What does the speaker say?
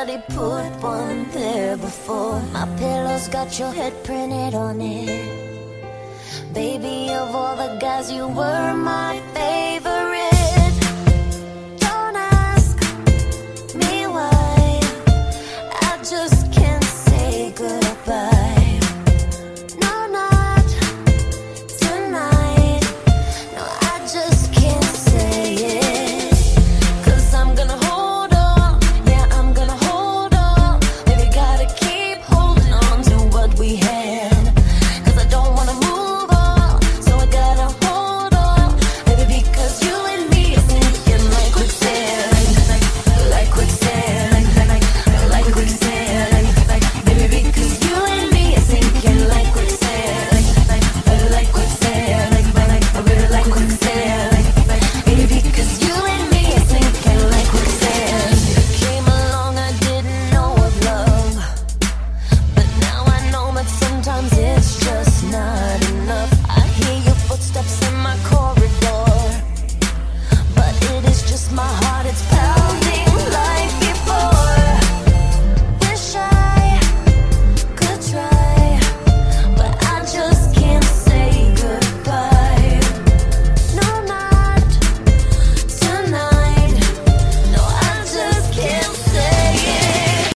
somebody put one there before. My pillow's got your head printed on it. Baby, of all the guys, you were my favorite.